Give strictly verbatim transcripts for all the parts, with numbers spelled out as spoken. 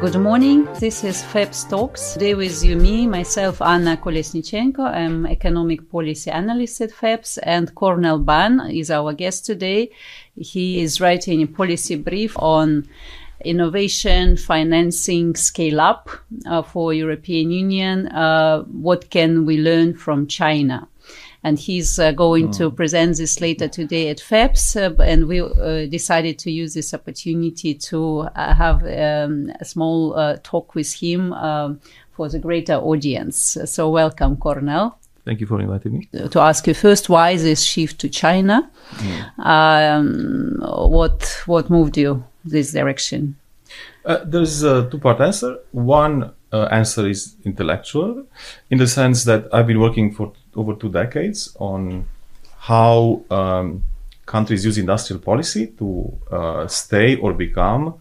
Good morning. This is FEPS Talks. Today with you, me, myself, Anna Kolesnichenko. I'm economic policy analyst at FEPS, and Cornel Ban is our guest today. He is writing a policy brief on innovation, financing, scale up uh, for European Union. Uh, what can we learn from China? And he's uh, going oh. to present this later today at FEPS. Uh, and we uh, decided to use this opportunity to uh, have um, a small uh, talk with him um, for the greater audience. So welcome, Cornel. Thank you for inviting me. To ask you first, why this shift to China? Mm. Um, what what moved you this direction? Uh, there's a two-part answer. One uh, answer is intellectual, in the sense that I've been working for over two decades on how um, countries use industrial policy to uh, stay or become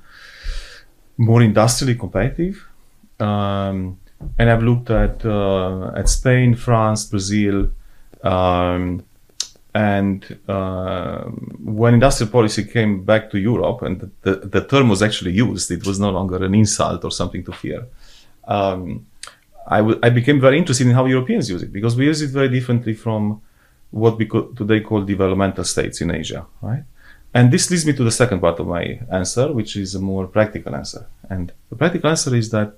more industrially competitive. Um, and I've looked at uh, at Spain, France, Brazil, um, and uh, when industrial policy came back to Europe, and the, the term was actually used, it was no longer an insult or something to fear. Um, I, w- I became very interested in how Europeans use it, because we use it very differently from what we co- today call developmental states in Asia, right? And this leads me to the second part of my answer, which is a more practical answer. And the practical answer is that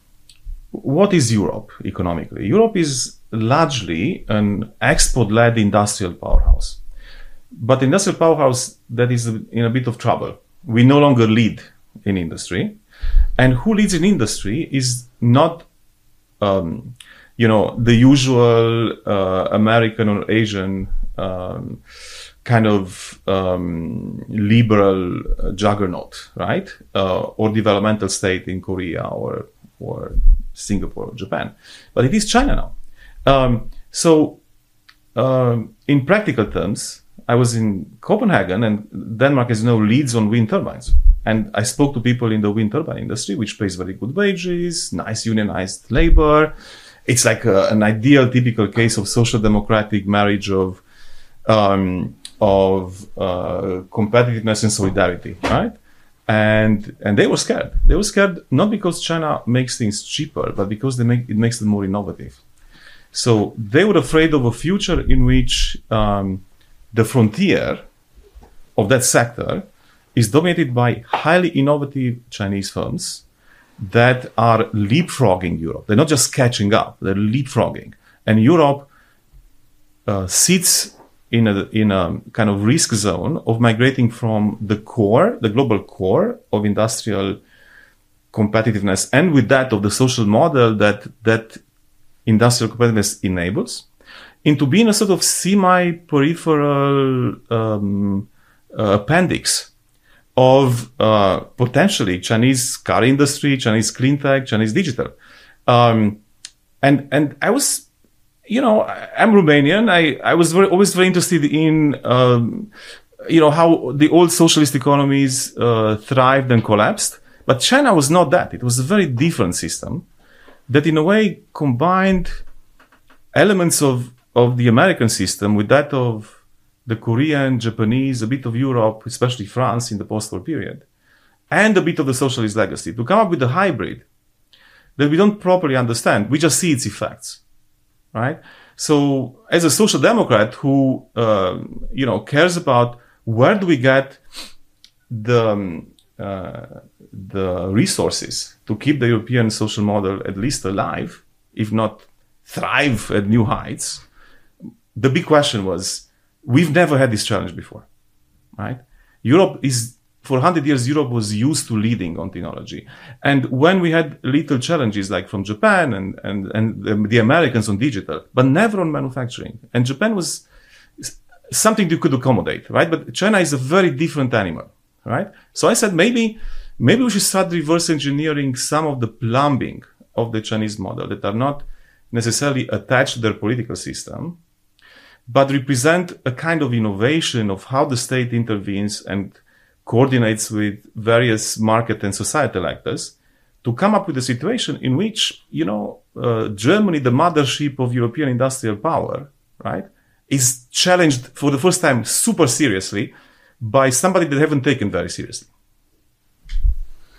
what is Europe economically? Europe is largely an export-led industrial powerhouse. But industrial powerhouse that is in a bit of trouble. We no longer lead in industry. And who leads in industry is not Um, you know, the usual uh, American or Asian um, kind of um, liberal juggernaut, right? Uh, or developmental state in Korea or or Singapore or Japan. But it is China now. Um, so um, in practical terms, I was in Copenhagen, and Denmark, as you know, leads on wind turbines. And I spoke to people in the wind turbine industry, which pays very good wages, nice unionized labor. It's like a, an ideal, typical case of social democratic marriage of um, of uh, competitiveness and solidarity, right? And and they were scared. They were scared not because China makes things cheaper, but because they make it makes them more innovative. So they were afraid of a future in which um, the frontier of that sector is dominated by highly innovative Chinese firms that are leapfrogging Europe. They're not just catching up, they're leapfrogging. And Europe uh, sits in a, in a kind of risk zone of migrating from the core, the global core of industrial competitiveness, and with that of the social model that, that industrial competitiveness enables, into being a sort of semi-peripheral um, uh, appendix of uh, potentially Chinese car industry, Chinese clean tech, Chinese digital. Um, and and I was, you know, I'm Romanian. I, I was very, always very interested in, um, you know, how the old socialist economies uh, thrived and collapsed. But China was not that. It was a very different system that in a way combined elements of, of the American system with that of the Korean, Japanese, a bit of Europe, especially France in the post-war period, and a bit of the socialist legacy, to come up with a hybrid that we don't properly understand. We just see its effects, right? So as a social democrat who, uh, you know, cares about where do we get the, um, uh, the resources to keep the European social model at least alive, if not thrive at new heights, the big question was, we've never had this challenge before, right? Europe is, for one hundred years, Europe was used to leading on technology. And when we had little challenges, like from Japan and, and, and the, the Americans on digital, but never on manufacturing. And Japan was something you could accommodate, right? But China is a very different animal, right? So I said, maybe, maybe we should start reverse engineering some of the plumbing of the Chinese model that are not necessarily attached to their political system, but represent a kind of innovation of how the state intervenes and coordinates with various market and societal actors to come up with a situation in which, you know, uh, Germany, the mothership of European industrial power, right, is challenged for the first time super seriously by somebody that they haven't taken very seriously.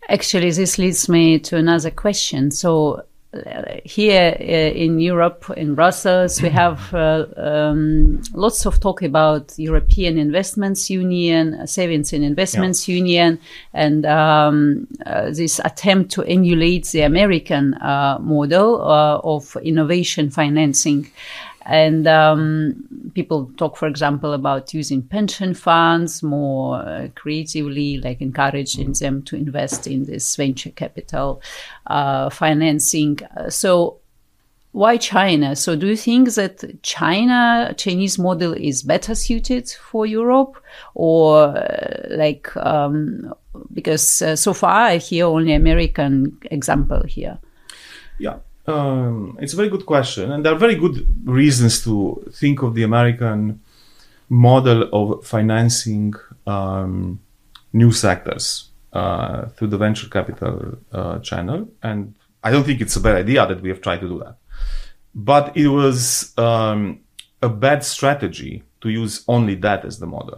Actually, this leads me to another question. So, uh, here uh, in Europe, in Brussels, we have uh, um, lots of talk about European Investments Union, Savings and Investments yeah. Union, and um, uh, this attempt to emulate the American uh, model uh, of innovation financing. And um, people talk, for example, about using pension funds more uh, creatively, like encouraging them to invest in this venture capital uh, financing. Uh, so why China? So do you think that China, Chinese model is better suited for Europe? Or uh, like, um, because uh, so far I hear only American example here. Yeah. Um, it's a very good question, and there are very good reasons to think of the American model of financing um, new sectors uh, through the venture capital uh, channel. And I don't think it's a bad idea that we have tried to do that. But it was um, a bad strategy to use only that as the model.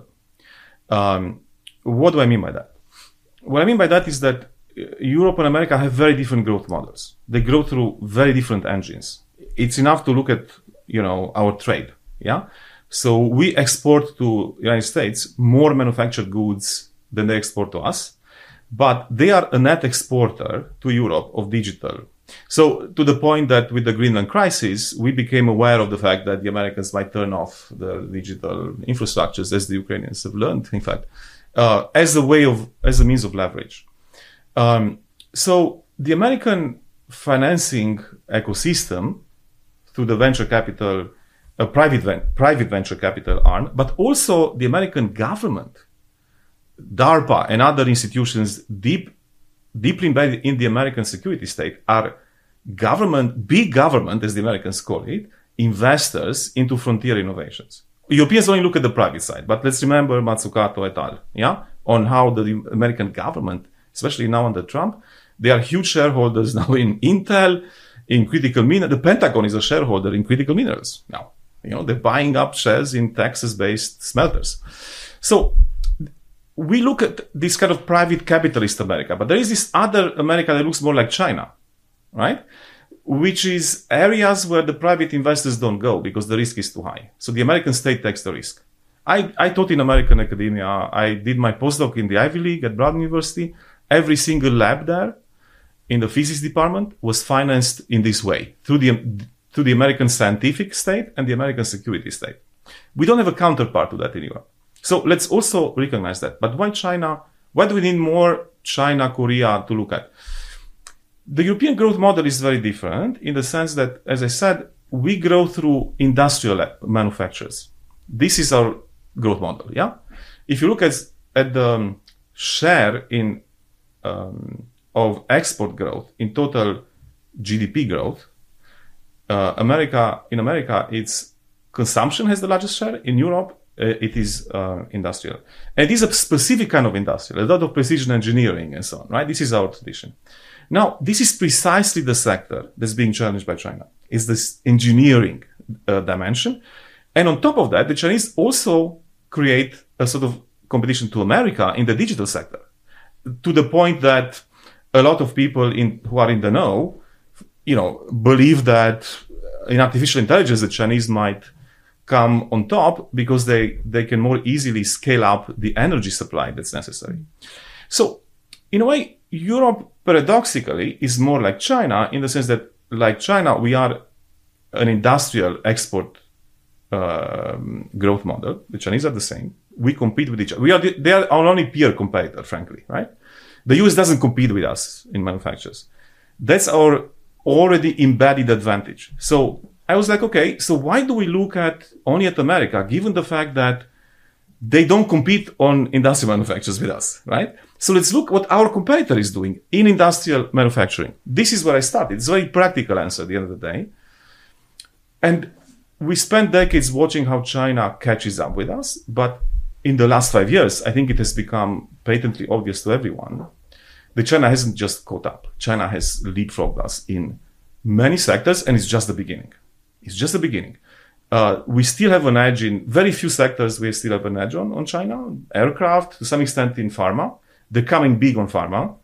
Um, what do I mean by that? What I mean by that is that Europe and America have very different growth models. They grow through very different engines. It's enough to look at, you know, our trade. Yeah. So we export to the United States more manufactured goods than they export to us, but they are a net exporter to Europe of digital. So to the point that with the Greenland crisis, we became aware of the fact that the Americans might turn off the digital infrastructures, as the Ukrainians have learned, in fact, uh, as a way of, as a means of leverage. Um, so the American financing ecosystem through the venture capital, a private, ven- private venture capital arm, but also the American government, DARPA and other institutions deep, deeply embedded in the American security state are government, big government, as the Americans call it, investors into frontier innovations. Europeans only look at the private side, but let's remember Mazzucato et al., yeah, on how the American government, especially now under Trump, they are huge shareholders now in Intel, in critical minerals. The Pentagon is a shareholder in critical minerals now. You know, they're buying up shares in Texas-based smelters. So we look at this kind of private capitalist America, but there is this other America that looks more like China, right? Which is areas where the private investors don't go because the risk is too high. So the American state takes the risk. I, I taught in American academia. I did my postdoc in the Ivy League at Brown University. Every single lab there in the physics department was financed in this way through the, through the American scientific state and the American security state. We don't have a counterpart to that in Europe. So let's also recognize that. But why China? Why do we need more China, Korea to look at? The European growth model is very different in the sense that, as I said, we grow through industrial manufacturers. This is our growth model, yeah? If you look at, at the share in um, of export growth in total G D P growth, uh, America, in America, it's consumption has the largest share. In Europe, uh, it is uh, industrial. And it is a specific kind of industrial, a lot of precision engineering and so on, right? This is our tradition. Now, this is precisely the sector that's being challenged by China. It's this engineering uh, dimension. And on top of that, the Chinese also create a sort of competition to America in the digital sector, to the point that a lot of people in, who are in the know, you know, believe that in artificial intelligence, the Chinese might come on top because they, they can more easily scale up the energy supply that's necessary. So, in a way, Europe, paradoxically, is more like China in the sense that, like China, we are an industrial export um, growth model. The Chinese are the same. We compete with each other. We are the, they are our only peer competitor, frankly, right? The U S doesn't compete with us in manufacturers. That's our already embedded advantage. So I was like, okay, so why do we look at only at America, given the fact that they don't compete on industrial manufacturers with us, right? So let's look what our competitor is doing in industrial manufacturing. This is where I started. It's a very practical answer at the end of the day. And we spent decades watching how China catches up with us. But in the last five years, I think it has become patently obvious to everyone that China hasn't just caught up. China has leapfrogged us in many sectors, and it's just the beginning. It's just the beginning. Uh, we still have an edge in very few sectors. We still have an edge on, on China, aircraft, to some extent in pharma. They're coming big on pharma.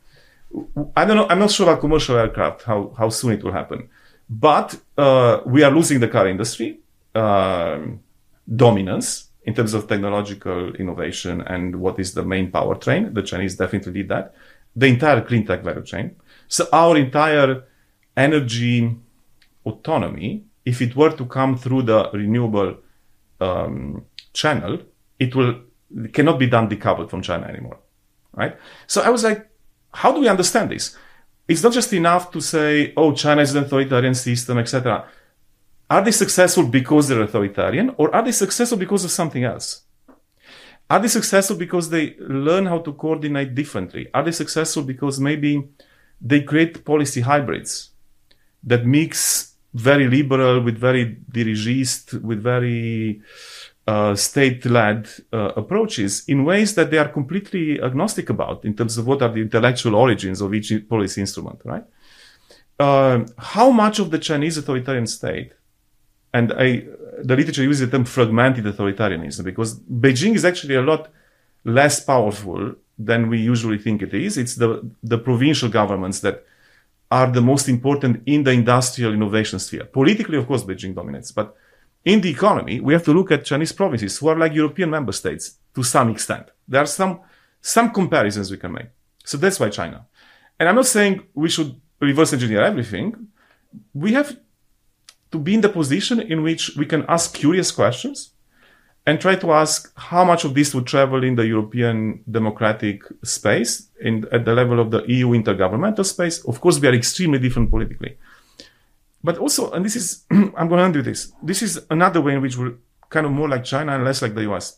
I don't know. I'm not sure about commercial aircraft, how, how soon it will happen. But uh, we are losing the car industry um, dominance in terms of technological innovation and what is the main powertrain. The Chinese definitely did that. The entire clean tech value chain. So our entire energy autonomy, if it were to come through the renewable um, channel, it will it cannot be done decoupled from China anymore, right? So I was like, how do we understand this? It's not just enough to say, oh, China is an authoritarian system, et cetera. Are they successful because they're authoritarian, or are they successful because of something else? Are they successful because they learn how to coordinate differently? Are they successful because maybe they create policy hybrids that mix very liberal with very dirigist, with very uh, state-led uh, approaches in ways that they are completely agnostic about in terms of what are the intellectual origins of each policy instrument, right? Uh, how much of the Chinese authoritarian state, and I, the literature uses the term fragmented authoritarianism, because Beijing is actually a lot less powerful than we usually think it is. It's the, the provincial governments that are the most important in the industrial innovation sphere. Politically, of course, Beijing dominates, but in the economy, we have to look at Chinese provinces who are like European member states to some extent. There are some, some comparisons we can make. So that's why China. And I'm not saying we should reverse engineer everything. We have to be in the position in which we can ask curious questions and try to ask how much of this would travel in the European democratic space, in, at the level of the E U intergovernmental space. Of course, we are extremely different politically. But also, and this is, I'm going to end with this, this is another way in which we're kind of more like China and less like the U S.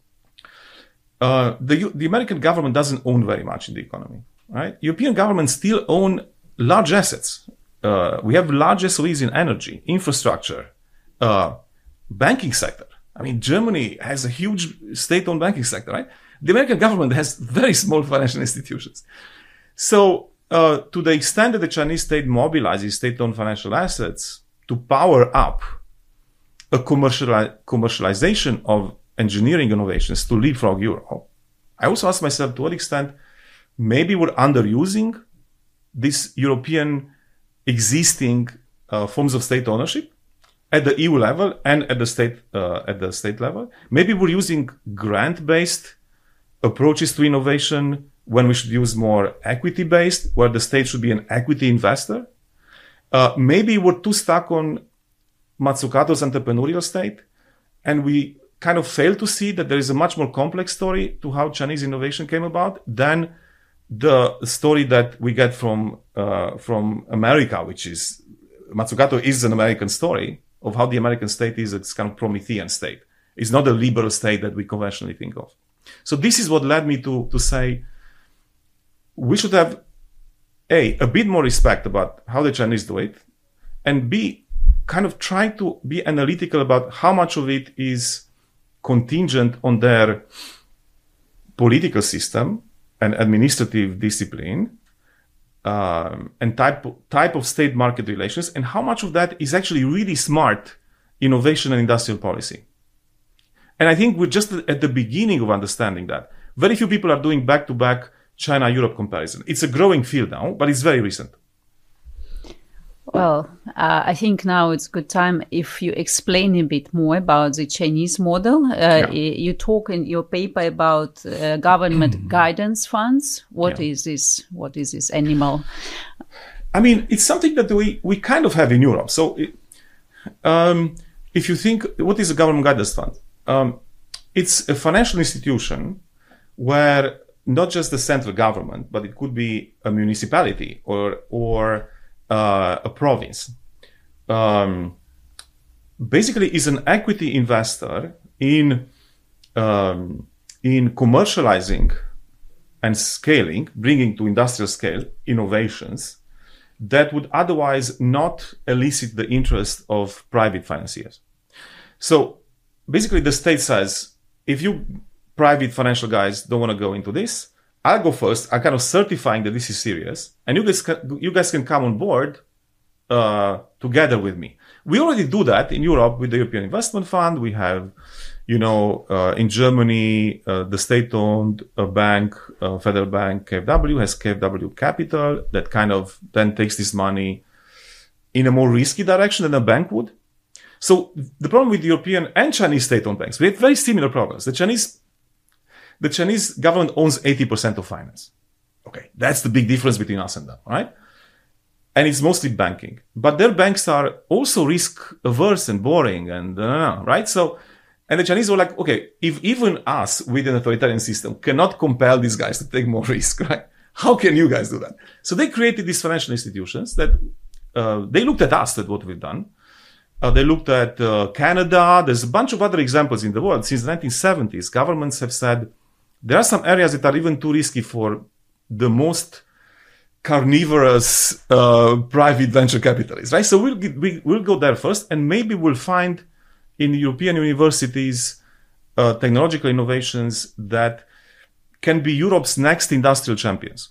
Uh, the, the American government doesn't own very much in the economy, right? European governments still own large assets. Uh, we have large S O Es in energy, infrastructure, uh, banking sector. I mean, Germany has a huge state-owned banking sector, right? The American government has very small financial institutions. So, uh, to the extent that the Chinese state mobilizes state-owned financial assets to power up a commerciali- commercialization of engineering innovations to leapfrog Europe, I also ask myself to what extent maybe we're underusing this European existing uh, forms of state ownership at the E U level and at the state uh, at the state level. Maybe we're using grant-based approaches to innovation when we should use more equity-based, where the state should be an equity investor. Uh, maybe we're too stuck on Mazzucato's entrepreneurial state, and we kind of fail to see that there is a much more complex story to how Chinese innovation came about than the story that we get from uh, from America, which is Mazzucato is an American story of how the American state is a kind of Promethean state. It's not a liberal state that we conventionally think of. So this is what led me to to say we should have A, a bit more respect about how the Chinese do it, and B, kind of try to be analytical about how much of it is contingent on their political system and administrative discipline, um, and type type of state market relations, and how much of that is actually really smart innovation and industrial policy. And I think we're just at the beginning of understanding that. Very few people are doing back-to-back China-Europe comparison. It's a growing field now, but it's very recent. Well, uh, I think now it's a good time if you explain a bit more about the Chinese model. Uh, yeah. You talk in your paper about uh, government guidance funds. What yeah. is this? What is this animal? I mean, it's something that we, we kind of have in Europe. So it, um, if you think, what is a government guidance fund? Um, it's a financial institution where not just the central government, but it could be a municipality or or uh, a province, um, basically is an equity investor in um, in commercializing and scaling, bringing to industrial scale innovations that would otherwise not elicit the interest of private financiers. So basically, the state says, if you private financial guys don't want to go into this, I'll go first. I'm kind of certifying that this is serious, and you guys can, you guys can come on board uh, together with me. We already do that in Europe with the European Investment Fund. We have You know, uh, in Germany, uh, the state-owned uh, bank, uh, federal bank, K f W, has K f W Capital that kind of then takes this money in a more risky direction than a bank would. So the problem with European and Chinese state-owned banks, we have very similar problems. The Chinese, the Chinese government owns eighty percent of finance. Okay, that's the big difference between us and them, right? And it's mostly banking. But their banks are also risk-averse and boring and, uh, right? So, and the Chinese were like, okay, if even us with an authoritarian system cannot compel these guys to take more risk, right? How can you guys do that? So they created these financial institutions that, uh, they looked at us, at what we've done. Uh, they looked at uh, Canada. There's a bunch of other examples in the world. Since the nineteen seventies, governments have said there are some areas that are even too risky for the most carnivorous uh, private venture capitalists, right? So we'll, get, we, we'll go there first, and maybe we'll find in European universities uh, technological innovations that can be Europe's next industrial champions.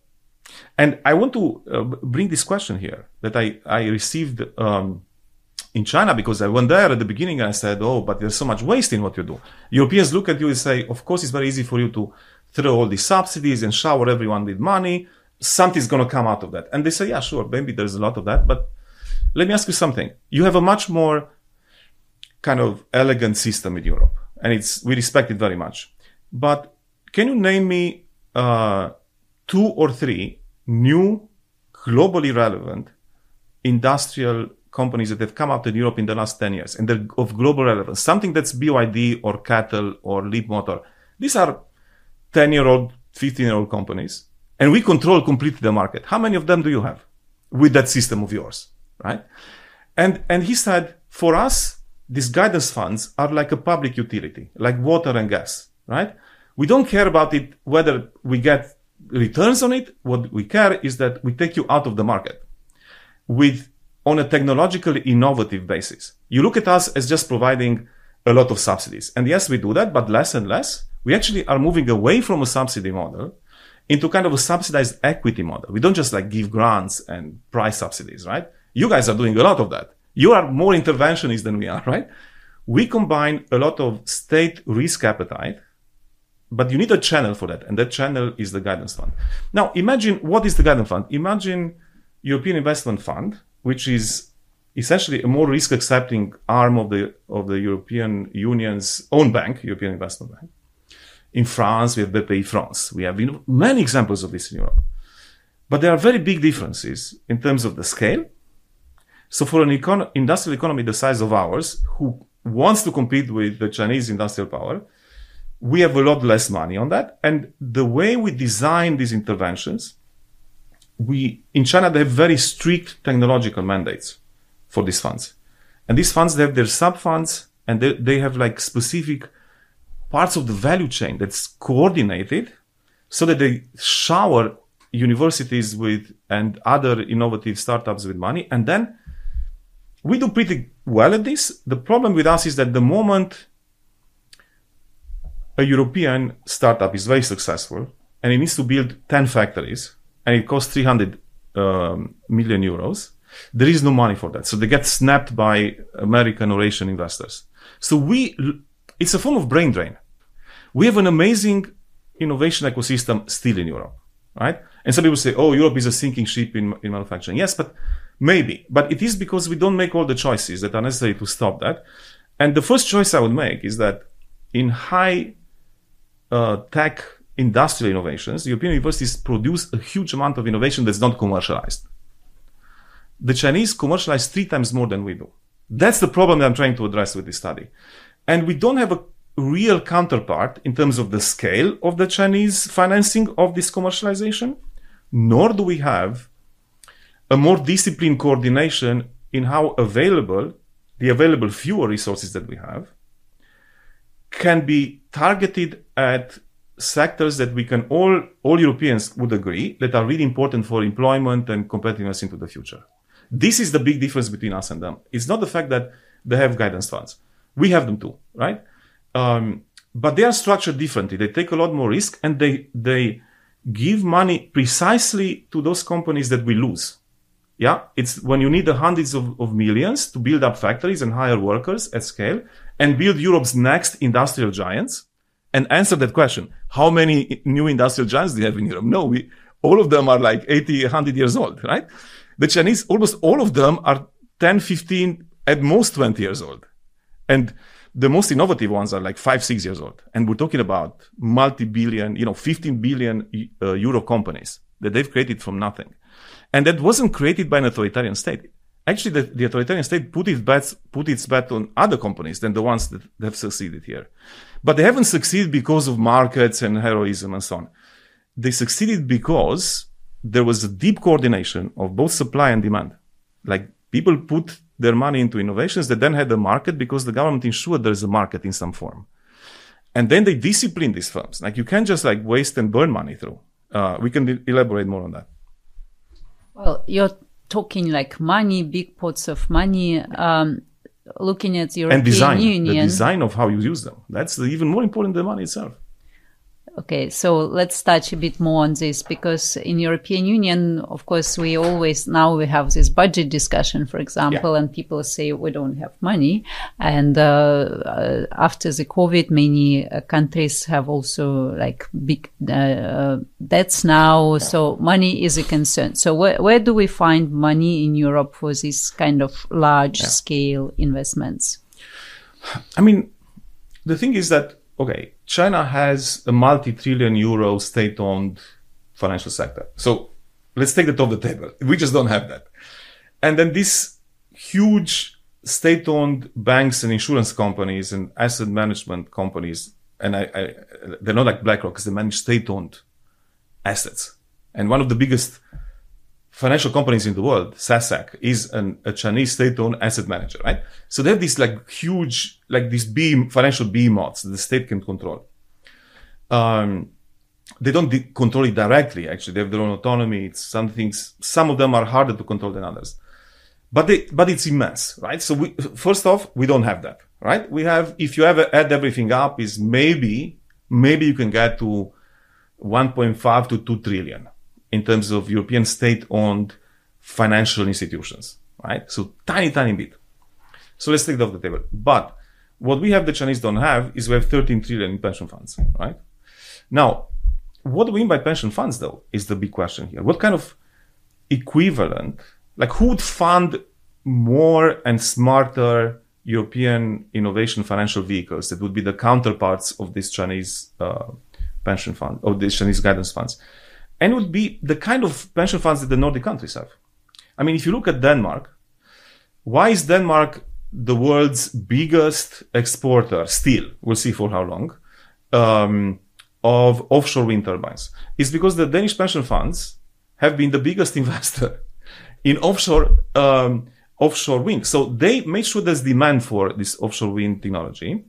And I want to uh, bring this question here that I, I received um, in China, because I went there at the beginning and I said, oh, but there's so much waste in what you do. Europeans look at you and say, of course, it's very easy for you to throw all these subsidies and shower everyone with money. Something's going to come out of that. And they say, yeah, sure, maybe there's a lot of that. But let me ask you something. You have a much more kind of elegant system in Europe, and it's, we respect it very much. But can you name me uh, two or three new, globally relevant industrial companies that have come out in Europe in the last ten years and they're of global relevance? Something that's B Y D or Cattle or Leapmotor. These are ten-year-old, fifteen-year-old companies, and we control completely the market. How many of them do you have with that system of yours, right? And, and he said, for us, these guidance funds are like a public utility, like water and gas, right? We don't care about it, whether we get returns on it. What we care is that we take you out of the market with, on a technologically innovative basis. You look at us as just providing a lot of subsidies. And yes, we do that, but less and less. We actually are moving away from a subsidy model into kind of a subsidized equity model. We don't just like give grants and price subsidies, right? You guys are doing a lot of that. You are more interventionist than we are, right? We combine a lot of state risk appetite, but you need a channel for that. And that channel is the guidance fund. Now, imagine, what is the guidance fund? Imagine European Investment Fund, which is essentially a more risk-accepting arm of the, of the European Union's own bank, European Investment Bank. In France, we have B P I France. We have, you know, many examples of this in Europe. But there are very big differences in terms of the scale. So for an econ- industrial economy the size of ours, who wants to compete with the Chinese industrial power, we have a lot less money on that. And the way we design these interventions, we, in China, they have very strict technological mandates for these funds. And these funds, they have their sub-funds, and they, they have like specific parts of the value chain that's coordinated so that they shower universities with and other innovative startups with money. And then we do pretty well at this. The problem with us is that the moment a European startup is very successful and it needs to build ten factories and it costs three hundred um, million euros, there is no money for that. So they get snapped by American or Asian investors. So we, it's a form of brain drain. We have an amazing innovation ecosystem still in Europe, right? And some people say, oh, Europe is a sinking ship in, in manufacturing. Yes, but maybe. But it is because we don't make all the choices that are necessary to stop that. And the first choice I would make is that in high uh, tech industrial innovations, European universities produce a huge amount of innovation that's not commercialized. The Chinese commercialize three times more than we do. That's the problem that I'm trying to address with this study. And we don't have a real counterpart in terms of the scale of the Chinese financing of this commercialization, nor do we have a more disciplined coordination in how available, the available fewer resources that we have, can be targeted at sectors that we can all, all Europeans would agree that are really important for employment and competitiveness into the future. This is the big difference between us and them. It's not the fact that they have guidance funds. We have them too, right? Um, but they are structured differently. They take a lot more risk and they, they give money precisely to those companies that we lose. Yeah. It's when you need the hundreds of, of millions to build up factories and hire workers at scale. and build Europe's next industrial giants? And answer that question. How many new industrial giants do you have in Europe? No, we, all of them are like eighty, one hundred years old, right? The Chinese, almost all of them are ten, fifteen, at most twenty years old. And the most innovative ones are like five, six years old. And we're talking about multi-billion, you know, fifteen billion uh, euro companies that they've created from nothing. And that wasn't created by an authoritarian state. Actually, the, the authoritarian state put its bets, put its bet on other companies than the ones that have succeeded here. But they haven't succeeded because of markets and heroism and so on. They succeeded because there was a deep coordination of both supply and demand. Like people put their money into innovations that then had a market because the government ensured there is a market in some form. And then they discipline these firms. Like you can't just like waste and burn money through. Uh, we can de- elaborate more on that. Well, you're talking like money, big pots of money, um, looking at European and design, Union. The design of how you use them. That's even more important than money itself. Okay, so let's touch a bit more on this, because in European Union, of course, we always, now we have this budget discussion, for example, yeah. and people say we don't have money. And uh, uh, after the COVID, many uh, countries have also like big uh, debts now. Yeah. So money is a concern. So where, where do we find money in Europe for this kind of large yeah. scale investments? I mean, the thing is that, okay, China has a multi-trillion euro state-owned financial sector. So let's take that off the table. We just don't have that. And then these huge state-owned banks and insurance companies and asset management companies, and I, I, they're not like BlackRock because they manage state-owned assets. And one of the biggest financial companies in the world, S A S A C, is an, a Chinese state-owned asset manager, right? So they have these like huge, like these beam, financial behemoths that the state can control. Um, they don't de- control it directly, actually. They have their own autonomy. It's some things, some of them are harder to control than others. But they, but it's immense, right? So we, first off, we don't have that, right? We have, if you ever add everything up, is maybe, maybe you can get to one point five to two trillion. In terms of European state-owned financial institutions, right? So tiny, tiny bit. So let's take that off the table. But what we have the Chinese don't have is we have thirteen trillion in pension funds, right? Now, what do we mean by pension funds though, is the big question here. What kind of equivalent, like who would fund more and smarter European innovation financial vehicles that would be the counterparts of this Chinese uh, pension fund, or these Chinese guidance funds? And it would be the kind of pension funds that the Nordic countries have. I mean, if you look at Denmark, why is Denmark the world's biggest exporter still? We'll see for how long, um, of offshore wind turbines. It's because the Danish pension funds have been the biggest investor in offshore, um, offshore wind. So they made sure there's demand for this offshore wind technology.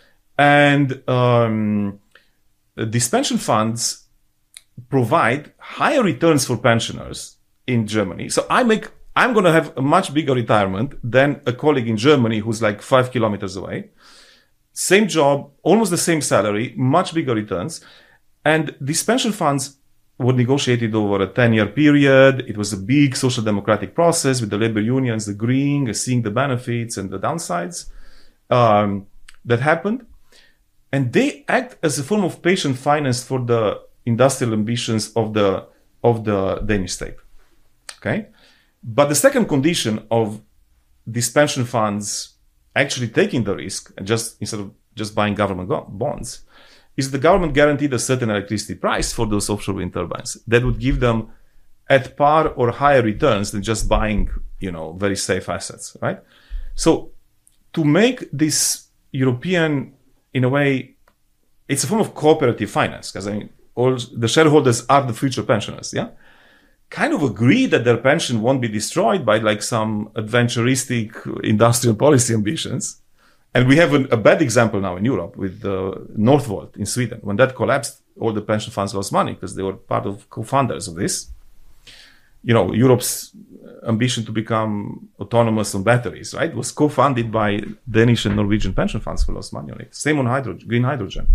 And, um, these pension funds provide higher returns for pensioners in Germany. So I make, I'm going to have a much bigger retirement than a colleague in Germany who's like five kilometers away. Same job, almost the same salary, much bigger returns. And these pension funds were negotiated over a ten-year period. It was a big social democratic process with the labor unions agreeing, seeing the benefits and the downsides um, that happened. And they act as a form of patient finance for the industrial ambitions of the of the Danish state. Okay? But the second condition of these pension funds actually taking the risk, and just instead of just buying government go- bonds, is the government guaranteed a certain electricity price for those offshore wind turbines that would give them at par or higher returns than just buying, you know, very safe assets, right? So to make this European, in a way, it's a form of cooperative finance, because I mean, all the shareholders are the future pensioners, yeah? Kind of agree that their pension won't be destroyed by like some adventuristic industrial policy ambitions. And we have an, a bad example now in Europe with uh, Northvolt in Sweden. When that collapsed, all the pension funds lost money because they were part of co-founders of this. You know, Europe's ambition to become autonomous on batteries, right, was co-funded by Danish and Norwegian pension funds who lost money on it. Same on hydrogen, green hydrogen.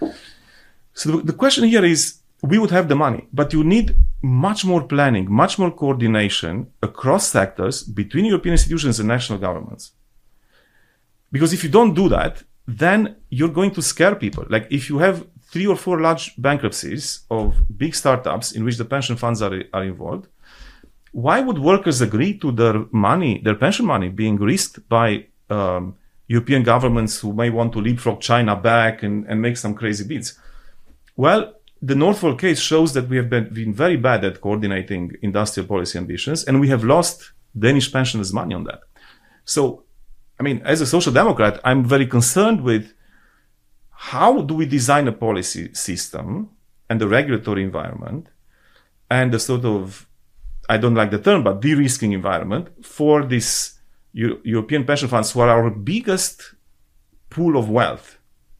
So the question here is, we would have the money, but you need much more planning, much more coordination across sectors between European institutions and national governments. Because if you don't do that, then you're going to scare people. Like if you have three or four large bankruptcies of big startups in which the pension funds are, are involved, why would workers agree to their money, their pension money being risked by um, European governments who may want to leapfrog China back and, and make some crazy bids? Well, the Northvolt case shows that we have been, been very bad at coordinating industrial policy ambitions, and we have lost Danish pensioners' money on that. So, I mean, as a social democrat, I'm very concerned with how do we design a policy system and the regulatory environment and the sort of, I don't like the term, but de-risking environment for these Euro- European pension funds who are our biggest pool of wealth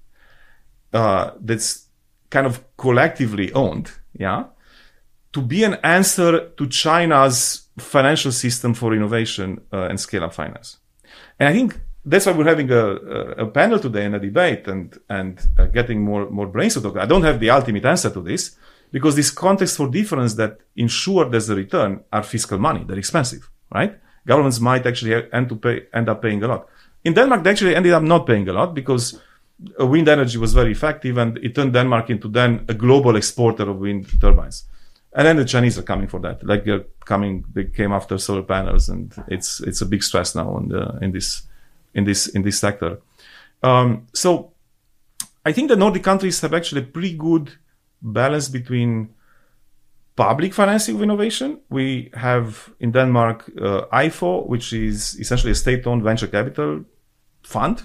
uh, that's kind of collectively owned, yeah, to be an answer to China's financial system for innovation uh, and scale-up finance. And I think that's why we're having a, a panel today and a debate and and uh, getting more more brains to talk. I don't have the ultimate answer to this because these contexts for difference that ensure there's a return are fiscal money. They're expensive, right? Governments might actually end to pay end up paying a lot. In Denmark, they actually ended up not paying a lot because wind energy was very effective and it turned Denmark into then a global exporter of wind turbines. And then the Chinese are coming for that. Like they're coming, they came after solar panels, and it's it's a big stress now on the in this in this in this sector. Um, so I think the Nordic countries have actually a pretty good balance between public financing of innovation. We have in Denmark uh, I F O, which is essentially a state-owned venture capital fund.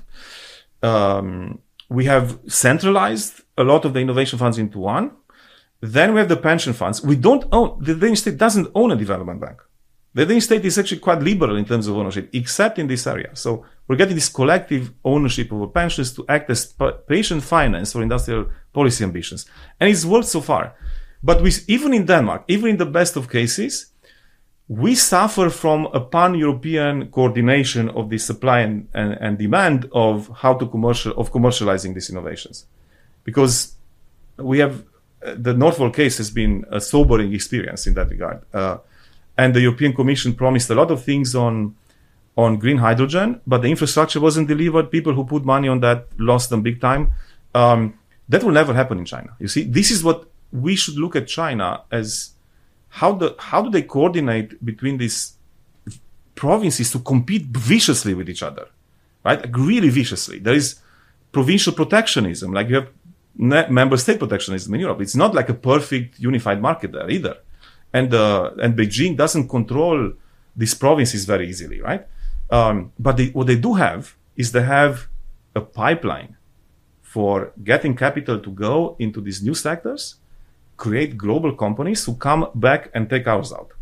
Um, we have centralized a lot of the innovation funds into one. Then we have the pension funds. We don't own, the Danish state doesn't own a development bank. The Danish state is actually quite liberal in terms of ownership, except in this area. So we're getting this collective ownership of our pensions to act as patient finance for industrial policy ambitions. And it's worked so far. But we, even in Denmark, even in the best of cases, we suffer from a pan-European coordination of the supply and, and, and demand of how to commercial, of commercializing these innovations. Because we have, the Northvolt case has been a sobering experience in that regard. Uh, and the European Commission promised a lot of things on, on green hydrogen, but the infrastructure wasn't delivered. People who put money on that lost them big time. Um, that will never happen in China. You see, this is what we should look at China as how the, how do they coordinate between these provinces to compete viciously with each other, right? Like really viciously. There is provincial protectionism, like you have member state protectionism in Europe. It's not like a perfect unified market there either. And, uh, and Beijing doesn't control these provinces very easily, right? Um, but they, what they do have is they have a pipeline for getting capital to go into these new sectors, create global companies who come back and take ours out.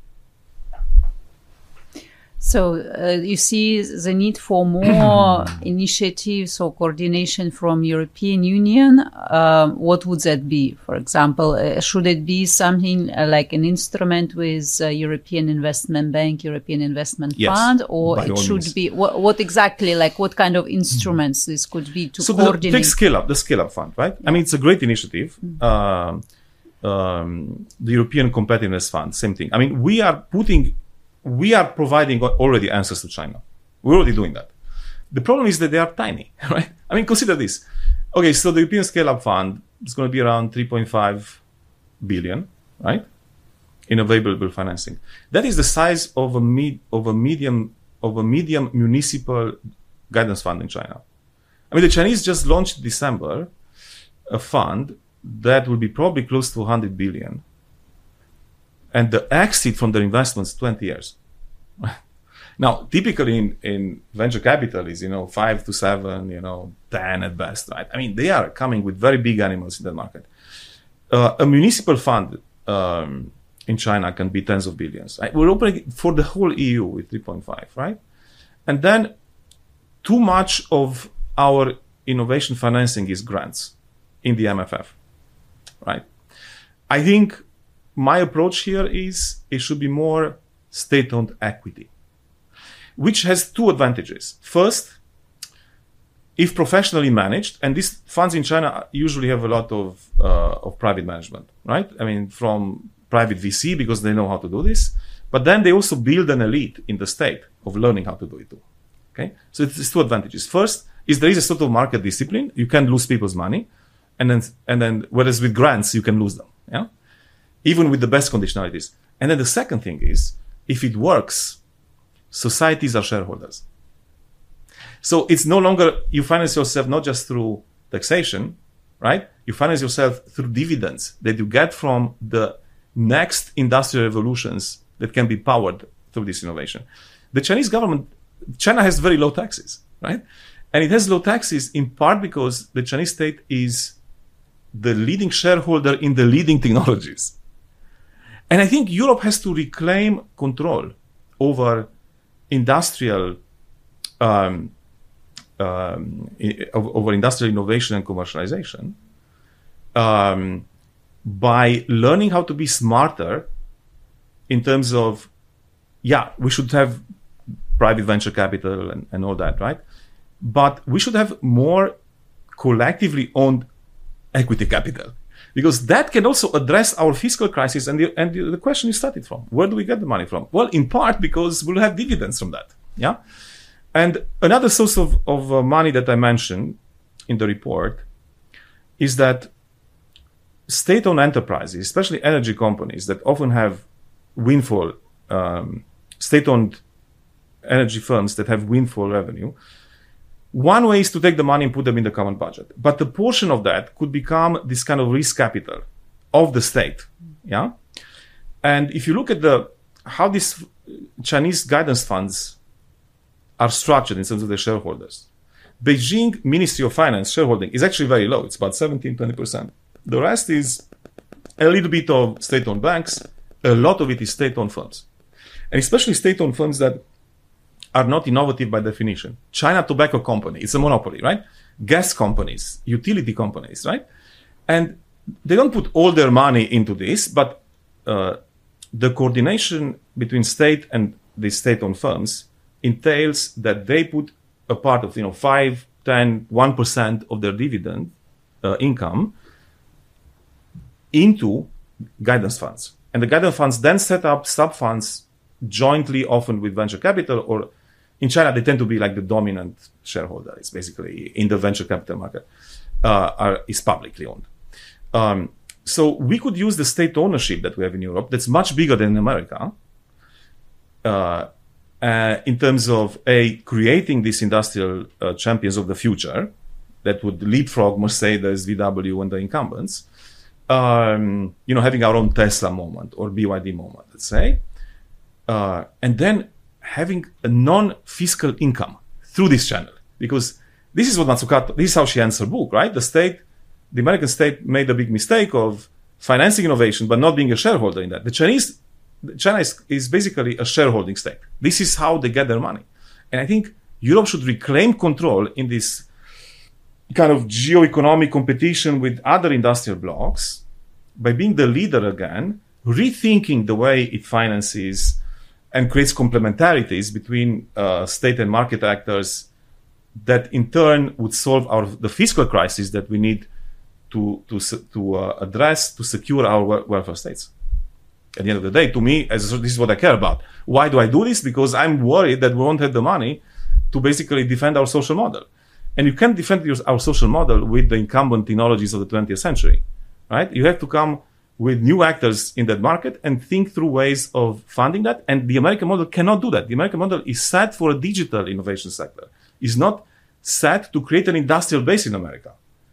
So uh, you see the need for more initiatives or coordination from European Union. Um, what would that be? For example, uh, should it be something uh, like an instrument with uh, European Investment Bank, European Investment yes, Fund, or it should means. be what, what exactly, like what kind of instruments mm-hmm. this could be to so coordinate? So the scale up, the scale up fund, right? Yeah. I mean, it's a great initiative. Mm-hmm. Um, um, the European Competitiveness Fund, same thing. I mean, we are putting. We are providing already answers to China. We're already doing that. The problem is that they are tiny, right? I mean, consider this. Okay, so the European Scale-Up Fund is going to be around three point five billion, right? In available financing. That is the size of a mid, of a medium, of a medium municipal guidance fund in China. I mean, the Chinese just launched in December a fund that will be probably close to one hundred billion. And the exit from their investments, twenty years. Now, typically in, in venture capital is, you know, five to seven, you know, ten at best, right? I mean, they are coming with very big animals in that market. Uh, a municipal fund um, in China can be tens of billions. Right? We're opening for the whole E U with three point five, right? And then too much of our innovation financing is grants in the M F F, right? I think my approach here is it should be more state-owned equity, which has two advantages. First, if professionally managed, and these funds in China usually have a lot of uh, of private management, right? I mean, from private V C because they know how to do this, but then they also build an elite in the state of learning how to do it too. Okay, so it's, it's two advantages. First, is there is a sort of market discipline. You can't lose people's money. And then, and then, whereas with grants, you can lose them. Yeah. Even with the best conditionalities. And then the second thing is, if it works, societies are shareholders. So it's no longer, you finance yourself not just through taxation, right? You finance yourself through dividends that you get from the next industrial revolutions that can be powered through this innovation. The Chinese government, China has very low taxes, right? And it has low taxes in part because the Chinese state is the leading shareholder in the leading technologies. And I think Europe has to reclaim control over industrial, um, um, over industrial innovation and commercialization, um, by learning how to be smarter in terms of, yeah, we should have private venture capital and, and all that, right? But we should have more collectively owned equity capital, because that can also address our fiscal crisis. And the, and the, the question is started from, where do we get the money from? Well, in part because we'll have dividends from that. Yeah. And another source of, of uh, money that I mentioned in the report is that state-owned enterprises, especially energy companies that often have windfall, um, state-owned energy firms that have windfall revenue. One way is to take the money and put them in the common budget. But the portion of that could become this kind of risk capital of the state. Yeah. And if you look at the, how these Chinese guidance funds are structured in terms of their shareholders, Beijing Ministry of Finance shareholding is actually very low. It's about seventeen, twenty percent. The rest is a little bit of state-owned banks. A lot of it is state-owned firms. And especially state-owned firms that are not innovative by definition. China Tobacco Company, it's a monopoly, right? Gas companies, utility companies, right? And they don't put all their money into this, but uh, the coordination between state and the state-owned firms entails that they put a part of, you know, five, ten, one percent of their dividend uh, income into guidance funds. And the guidance funds then set up sub-funds jointly, often with venture capital, or in China, they tend to be like the dominant shareholder. It's basically in the venture capital market, uh, are, is publicly owned. Um, so we could use the state ownership that we have in Europe, that's much bigger than in America, uh, uh, in terms of a creating these industrial uh, champions of the future that would leapfrog Mercedes, V W, and the incumbents. Um, you know, having our own Tesla moment or B Y D moment, let's say, uh, and then having a non-fiscal income through this channel, because this is what Mazzucato, this is how she ends her book, right? The state, the American state made a big mistake of financing innovation, but not being a shareholder in that. The Chinese, China is, is basically a shareholding state. This is how they get their money. And I think Europe should reclaim control in this kind of geo-economic competition with other industrial blocs by being the leader again, rethinking the way it finances and creates complementarities between uh, state and market actors that in turn would solve our the fiscal crisis that we need to to to uh, address to secure our welfare states. At the end of the day, to me, as this is what I care about. Why do I do this? Because I'm worried that we won't have the money to basically defend our social model. And you can't defend your, our social model with the incumbent technologies of the twentieth century, right? You have to come with new actors in that market and think through ways of funding that. And the American model cannot do that. The American model is set for a digital innovation sector. It's not set to create an industrial base in America.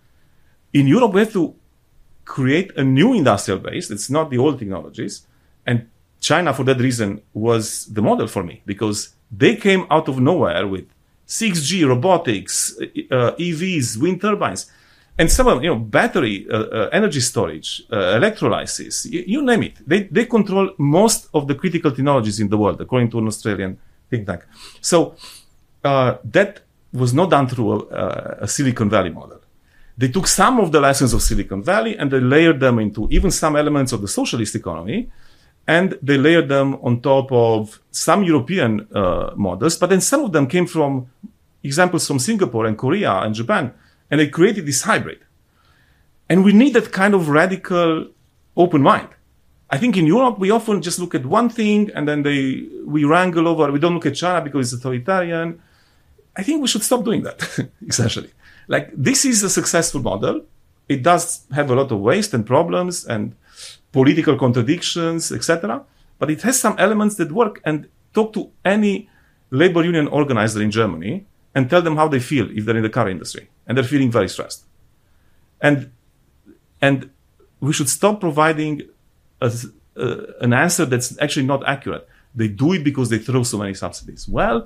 In Europe, we have to create a new industrial base. It's not the old technologies. And China, for that reason, was the model for me, because they came out of nowhere with six G, robotics, uh, E Vs, wind turbines, and some of, you know, battery, uh, uh, energy storage, uh, electrolysis, you, you name it. They, they control most of the critical technologies in the world, according to an Australian think tank. So uh, that was not done through a, a Silicon Valley model. They took some of the lessons of Silicon Valley and they layered them into even some elements of the socialist economy, and they layered them on top of some European uh, models, but then some of them came from examples from Singapore and Korea and Japan, and they created this hybrid. And we need that kind of radical open mind. I think in Europe, we often just look at one thing and then they we wrangle over, we don't look at China because it's authoritarian. I think we should stop doing that, essentially. Like, this is a successful model. It does have a lot of waste and problems and political contradictions, et cetera. But it has some elements that work. And talk to any labor union organizer in Germany and tell them how they feel if they're in the car industry. And they're feeling very stressed. And and we should stop providing a, uh, an answer that's actually not accurate. They do it because they throw so many subsidies. Well,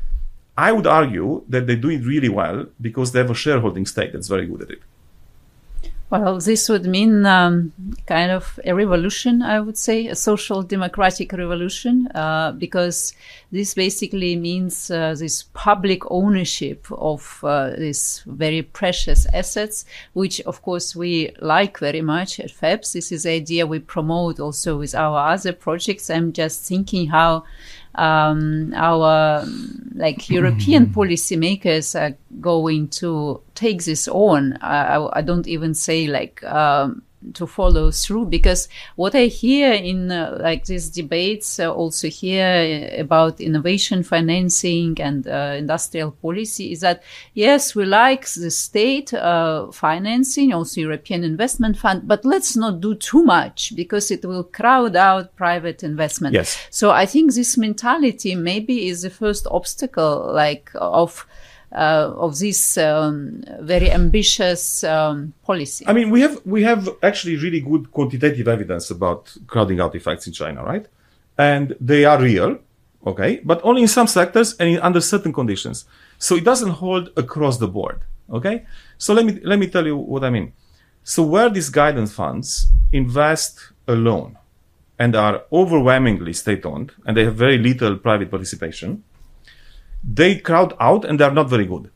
I would argue that they do it really well because they have a shareholding stake that's very good at it. Well, this would mean um, kind of a revolution, I would say, a social democratic revolution, uh, because this basically means uh, this public ownership of uh, these very precious assets, which, of course, we like very much at F E P S. This is the idea we promote also with our other projects. I'm just thinking how Um, our like European policymakers are going to take this on. I, I don't even say like um, to follow through, because what I hear in uh, like these debates, uh, also here about innovation financing and uh, industrial policy, is that yes, we like the state uh, financing, also European Investment Fund, but let's not do too much because it will crowd out private investment. Yes. So I think this mentality maybe is the first obstacle, like of Uh, of this um, very ambitious um, policy. I mean, we have we have actually really good quantitative evidence about crowding out effects in China, right? And they are real, okay, but only in some sectors and in, under certain conditions. So it doesn't hold across the board, okay? So let me let me tell you what I mean. So where these guidance funds invest alone and are overwhelmingly state-owned and they have very little private participation, they crowd out and they're not very good.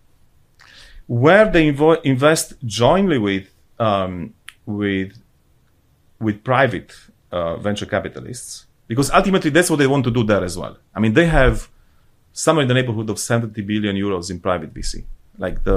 Where they invo- invest jointly with um, with with private uh, venture capitalists, because ultimately that's what they want to do there as well. I mean, they have somewhere in the neighborhood of seventy billion euros in private V C, like the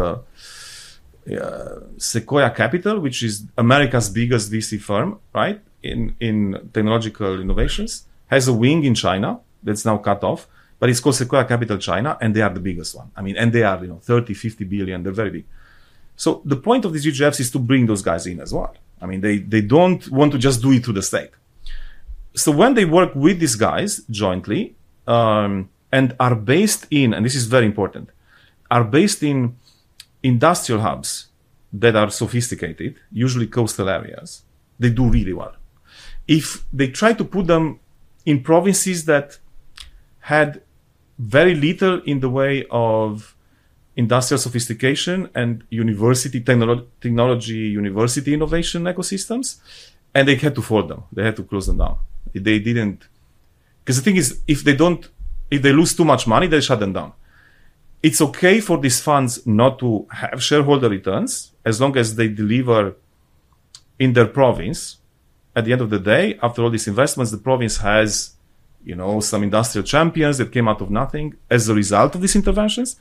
uh, Sequoia Capital, which is America's biggest V C firm, right, in in technological innovations, has a wing in China that's now cut off. But it's called Sequoia Capital China, and they are the biggest one. I mean, and they are, you know, thirty, fifty billion. They're very big. So the point of these U G Fs is to bring those guys in as well. I mean, they, they don't want to just do it through the state. So when they work with these guys jointly um, and are based in, and this is very important, are based in industrial hubs that are sophisticated, usually coastal areas, they do really well. If they try to put them in provinces that had very little in the way of industrial sophistication and university technolo- technology, university innovation ecosystems, and they had to fold them. They had to close them down. They didn't, because the thing is, if they don't, if they lose too much money, they shut them down. It's okay for these funds not to have shareholder returns as long as they deliver in their province. At the end of the day, after all these investments, the province has, you know, some industrial champions that came out of nothing as a result of these interventions.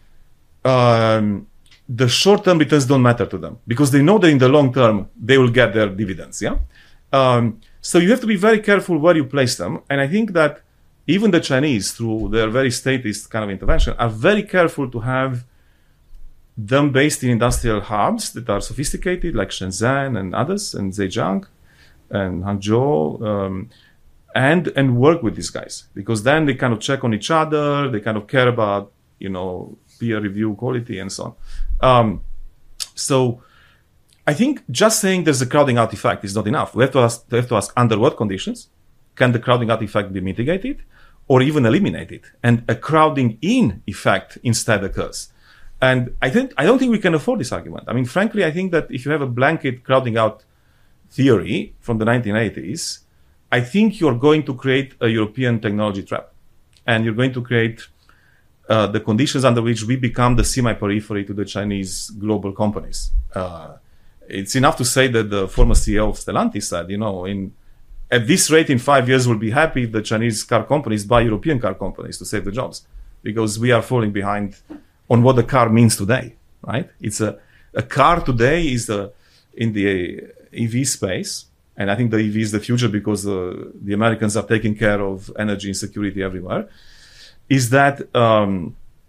Um, the short-term returns don't matter to them because they know that in the long term, they will get their dividends. Yeah. Um, so you have to be very careful where you place them. And I think that even the Chinese, through their very statist kind of intervention, are very careful to have them based in industrial hubs that are sophisticated, like Shenzhen and others, and Zhejiang and Hangzhou, um, and and work with these guys, because then they kind of check on each other, they kind of care about, you know, peer review quality and so on. Um, so I think just saying there's a crowding out effect is not enough. We have to ask, we have to ask under what conditions can the crowding out effect be mitigated or even eliminated, and a crowding in effect instead occurs. And I think I don't think we can afford this argument. I mean, frankly, I think that if you have a blanket crowding out theory from the nineteen eighties, I think you're going to create a European technology trap, and you're going to create uh, the conditions under which we become the semi-periphery to the Chinese global companies. Uh, it's enough to say that the former C E O of Stellantis said, you know, in at this rate, in five years, we'll be happy if the Chinese car companies buy European car companies to save the jobs, because we are falling behind on what the car means today, right? It's a, a car today is the, in the E V space. And I think the E V is the future because uh, the Americans are taking care of energy insecurity everywhere. Is that um,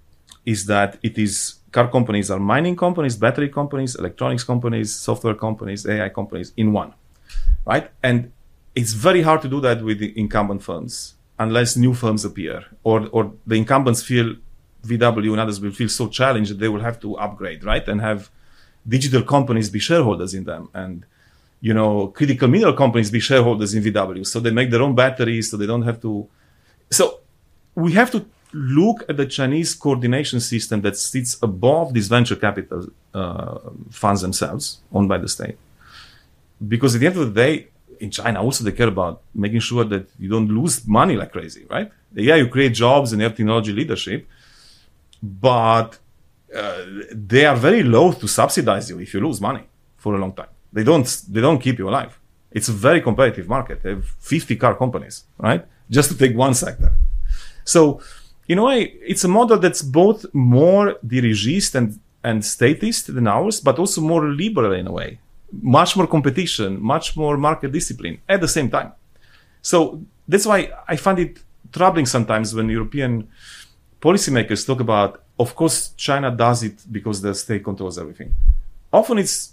is that it is car companies are mining companies, battery companies, electronics companies, software companies, A I companies in one, right? And it's very hard to do that with the incumbent firms unless new firms appear, or or the incumbents feel V W and others will feel so challenged that they will have to upgrade, right? And have digital companies be shareholders in them, and you know, critical mineral companies be shareholders in V W, so they make their own batteries, so they don't have to. So we have to look at the Chinese coordination system that sits above these venture capital uh, funds themselves, owned by the state. Because at the end of the day, in China also they care about making sure that you don't lose money like crazy, right? Yeah, you create jobs and you have technology leadership, but uh, they are very loath to subsidize you if you lose money for a long time. They don't, they don't keep you alive. It's a very competitive market. They have fifty car companies, right? Just to take one sector. So, in a way, it's a model that's both more dirigist and, and statist than ours, but also more liberal in a way. Much more competition, much more market discipline at the same time. So that's why I find it troubling sometimes when European policymakers talk about, of course, China does it because the state controls everything. Often it's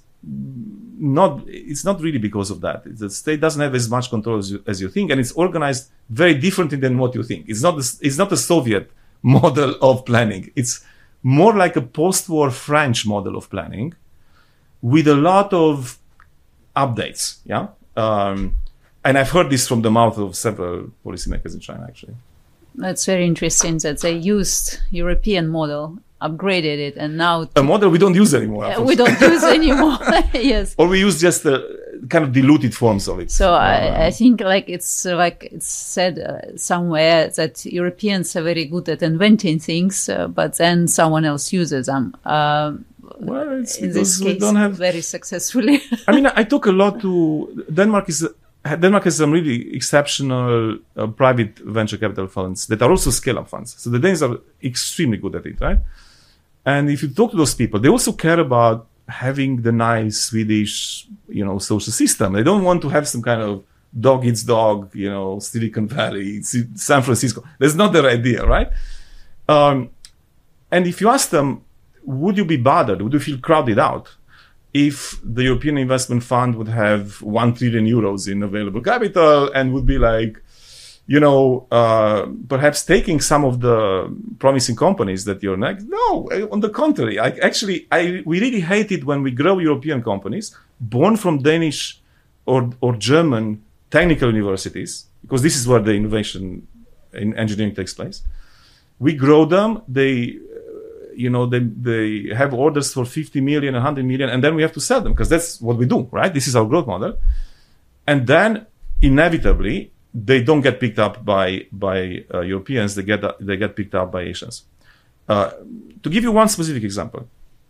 not, it's not really because of that. The state doesn't have as much control as you, as you think, and it's organized very differently than what you think. It's not, the, it's not a Soviet model of planning. It's more like a post-war French model of planning, with a lot of updates, yeah? Um, and I've heard this from the mouth of several policymakers in China, actually. That's very interesting that they used European model, upgraded it, and now... A model we don't use anymore. Uh, we don't use anymore, yes. Or we use just the kind of diluted forms of it. So um, I, I think like it's uh, like it's said uh, somewhere that Europeans are very good at inventing things, uh, but then someone else uses them. Uh, Well, it's in because this we case, don't have very successfully. I mean, I talk a lot to Denmark. Is Denmark has some really exceptional uh, private venture capital funds that are also scale-up funds. So the Danes are extremely good at it, right? And if you talk to those people, they also care about having the nice Swedish, you know, social system. They don't want to have some kind of dog eats dog, you know, Silicon Valley, San Francisco. That's not their idea, right? Um, and if you ask them, would you be bothered? Would you feel crowded out if the European Investment Fund would have one trillion euros in available capital and would be like, you know, uh, perhaps taking some of the promising companies that you're next? No, on the contrary. I actually, I, we really hate it when we grow European companies born from Danish or, or German technical universities, because this is where the innovation in engineering takes place. We grow them. They, you know, they, they have orders for fifty million, one hundred million, and then we have to sell them because that's what we do, right? This is our growth model. And then inevitably, they don't get picked up by, by uh, Europeans. They get, they get picked up by Asians. Uh, to give you one specific example.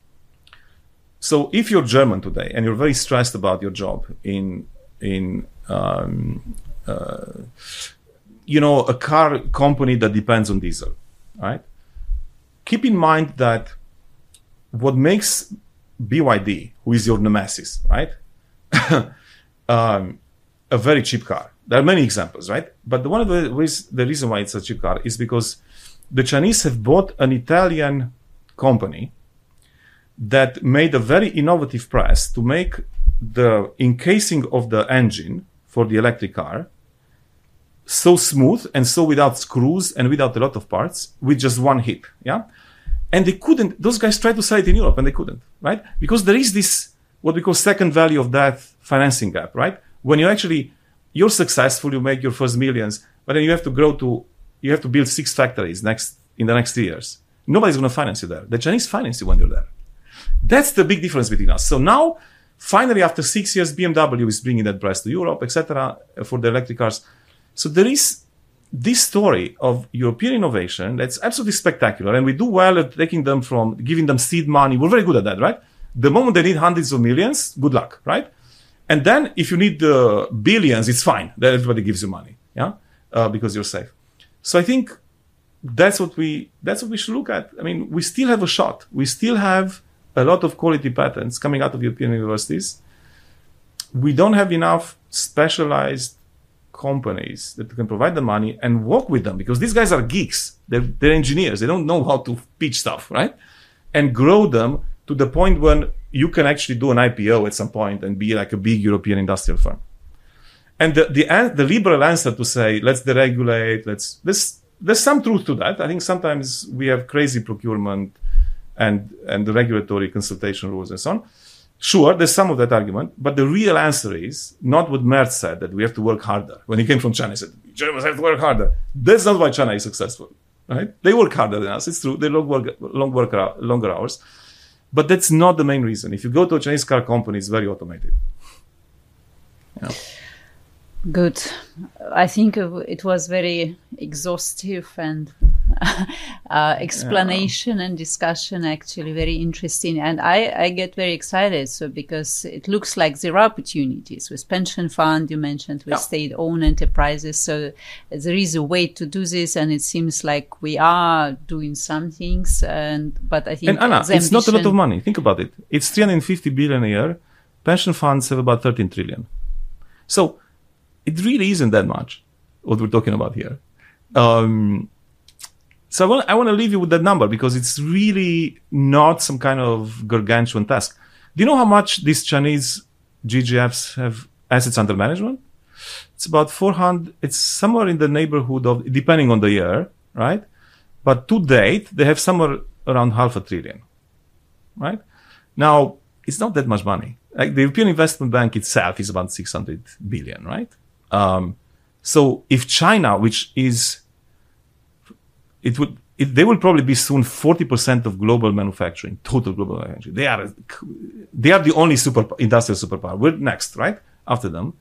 So if you're German today and you're very stressed about your job in, in, um, uh, you know, a car company that depends on diesel, right? Keep in mind that what makes B Y D, who is your nemesis, right? um, a very cheap car. There are many examples, right? But the one of the ways, the reason why it's a cheap car is because the Chinese have bought an Italian company that made a very innovative press to make the encasing of the engine for the electric car so smooth and so without screws and without a lot of parts with just one hit, yeah? And they couldn't, those guys tried to sell it in Europe and they couldn't, right? Because there is this, what we call second value of death financing gap, right? When you actually, you're successful, you make your first millions, but then you have to grow to, you have to build six factories next, in the next three years. Nobody's going to finance you there. The Chinese finance you when you're there. That's the big difference between us. So now, finally, after six years, B M W is bringing that price to Europe, et cetera, for the electric cars. So there is this story of European innovation that's absolutely spectacular, and we do well at taking them from, giving them seed money. We're very good at that, right? The moment they need hundreds of millions, good luck, right? And then if you need the uh, billions, it's fine. Then everybody gives you money, yeah, uh, because you're safe. So I think that's what we that's what we should look at. I mean, we still have a shot. We still have a lot of quality patents coming out of European universities. We don't have enough specialized companies that can provide the money and work with them, because these guys are geeks. They're, they're engineers. They don't know how to pitch stuff, right? And grow them to the point when you can actually do an I P O at some point and be like a big European industrial firm. And the, the, the liberal answer to say, let's deregulate, let's, there's, there's some truth to that. I think sometimes we have crazy procurement and, and the regulatory consultation rules and so on. Sure, there's some of that argument, but the real answer is not what Merz said, that we have to work harder. When he came from China, he said, Germans have to work harder. That's not why China is successful, right? They work harder than us. It's true. They long work, long work, longer hours. But that's not the main reason. If you go to a Chinese car company, it's very automated. You know? Good. I think it was very exhaustive and uh, explanation yeah. and discussion, actually very interesting. And I, I get very excited. So because it looks like there are opportunities with pension fund, you mentioned with yeah. state-owned enterprises. So there is a way to do this, and it seems like we are doing some things. And but I think and Anna, it's ambition... not a lot of money. Think about it. It's three hundred fifty billion a year. Pension funds have about thirteen trillion. So it really isn't that much what we're talking about here. Um, so I want, I want to leave you with that number because it's really not some kind of gargantuan task. Do you know how much these Chinese G G Fs have assets under management? It's about four hundred. It's somewhere in the neighborhood of, depending on the year, right? But to date, they have somewhere around half a trillion, right? Now, it's not that much money. Like the European Investment Bank itself is about six hundred billion, right? Um, so if China, which is, it would, it, they will probably be soon forty percent of global manufacturing, total global manufacturing. They are, they are the only super industrial superpower. We're next, right? After them.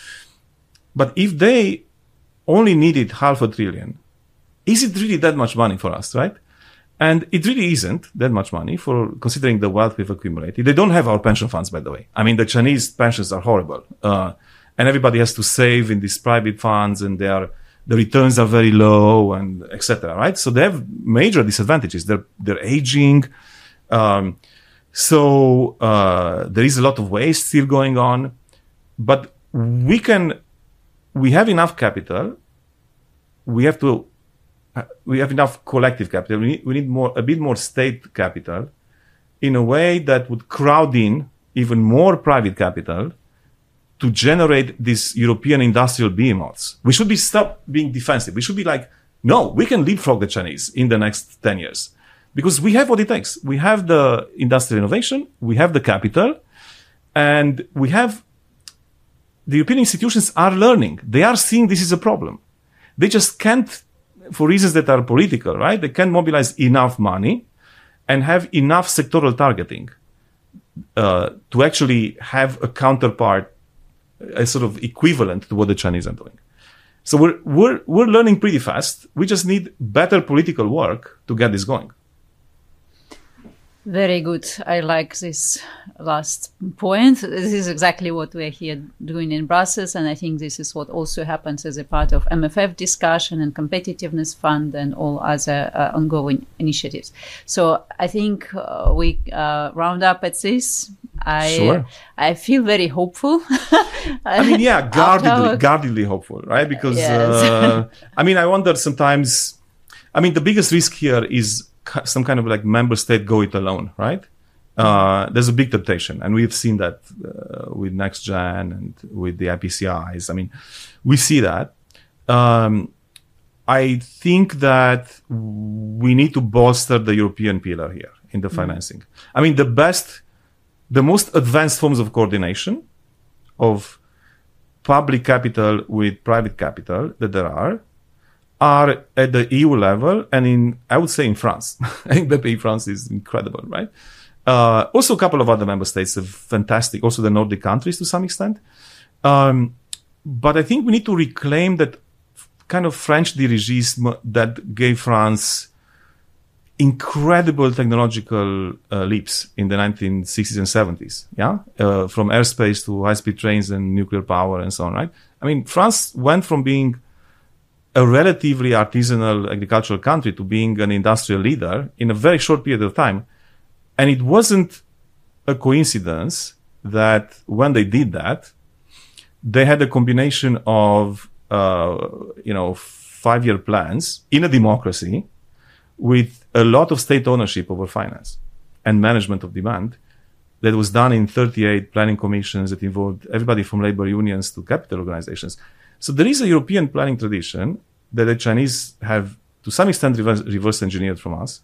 But if they only needed half a trillion, is it really that much money for us, right? And it really isn't that much money for considering the wealth we've accumulated. They don't have our pension funds, by the way. I mean, the Chinese pensions are horrible. Uh, and everybody has to save in these private funds, and they are, the returns are very low, and et cetera, right? So they have major disadvantages. They're, they're aging. Um, so, uh, there is a lot of waste still going on, but we can, we have enough capital. We have to, we have enough collective capital. We need, we need more, a bit more state capital in a way that would crowd in even more private capital to generate these European industrial behemoths. We should be stop being defensive. We should be like, no, we can leapfrog the Chinese in the next ten years because we have what it takes. We have the industrial innovation. We have the capital, and we have the European institutions are learning. They are seeing this is a problem. They just can't, for reasons that are political, right? They can't mobilize enough money and have enough sectoral targeting uh, to actually have a counterpart, a sort of equivalent to what the Chinese are doing. So we're, we're, we're learning pretty fast. We just need better political work to get this going. Very good. I like this last point. This is exactly what we're here doing in Brussels. And I think this is what also happens as a part of M F F discussion and competitiveness fund and all other uh, ongoing initiatives. So I think uh, we uh, round up at this. I sure. I feel very hopeful. I mean, yeah, guardedly, guardedly hopeful, right? Because, yes. uh, I mean, I wonder sometimes, I mean, the biggest risk here is some kind of like member state go it alone, right? Uh, there's a big temptation. And we've seen that uh, with NextGen and with the I P C Is. I mean, we see that. Um, I think that we need to bolster the European pillar here in the mm. financing. I mean, the best, the most advanced forms of coordination of public capital with private capital that there are, are at the E U level and in, I would say in France. I think B P I France is incredible, right? Uh, also a couple of other member states are fantastic. Also the Nordic countries to some extent. Um, but I think we need to reclaim that kind of French dirigisme that gave France incredible technological uh, leaps in the nineteen sixties and seventies. Yeah. Uh, from airspace to high speed trains and nuclear power and so on, right? I mean, France went from being a relatively artisanal agricultural country to being an industrial leader in a very short period of time. And it wasn't a coincidence that when they did that, they had a combination of uh, you know, five-year plans in a democracy with a lot of state ownership over finance and management of demand that was done in thirty-eight planning commissions that involved everybody from labor unions to capital organizations. So there is a European planning tradition that the Chinese have, to some extent, reverse, reverse engineered from us,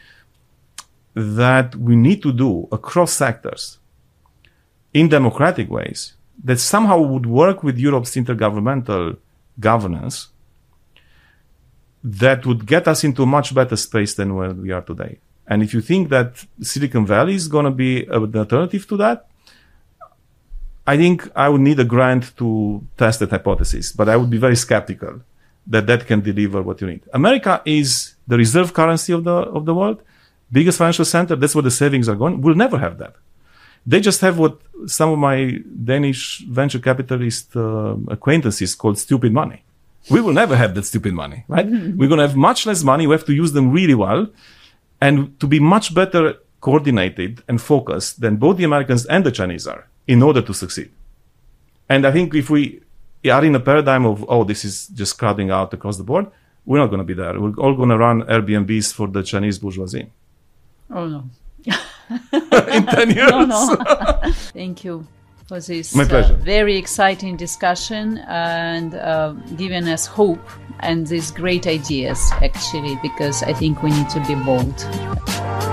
that we need to do across sectors in democratic ways that somehow would work with Europe's intergovernmental governance that would get us into a much better space than where we are today. And if you think that Silicon Valley is going to be an alternative to that, I think I would need a grant to test that hypothesis, but I would be very skeptical that that can deliver what you need. America is the reserve currency of the of the world, biggest financial center. That's where the savings are going. We'll never have that. They just have what some of my Danish venture capitalist uh, acquaintances called stupid money. We will never have that stupid money, right? Mm-hmm. We're going to have much less money. We have to use them really well and to be much better coordinated and focused than both the Americans and the Chinese are in order to succeed. And I think if we are in a paradigm of, oh, this is just crowding out across the board, we're not going to be there. We're all going to run Airbnbs for the Chinese bourgeoisie. Oh, no. In ten years. No, no. Thank you for this My pleasure. Uh, very exciting discussion and uh, giving us hope and these great ideas, actually, because I think we need to be bold.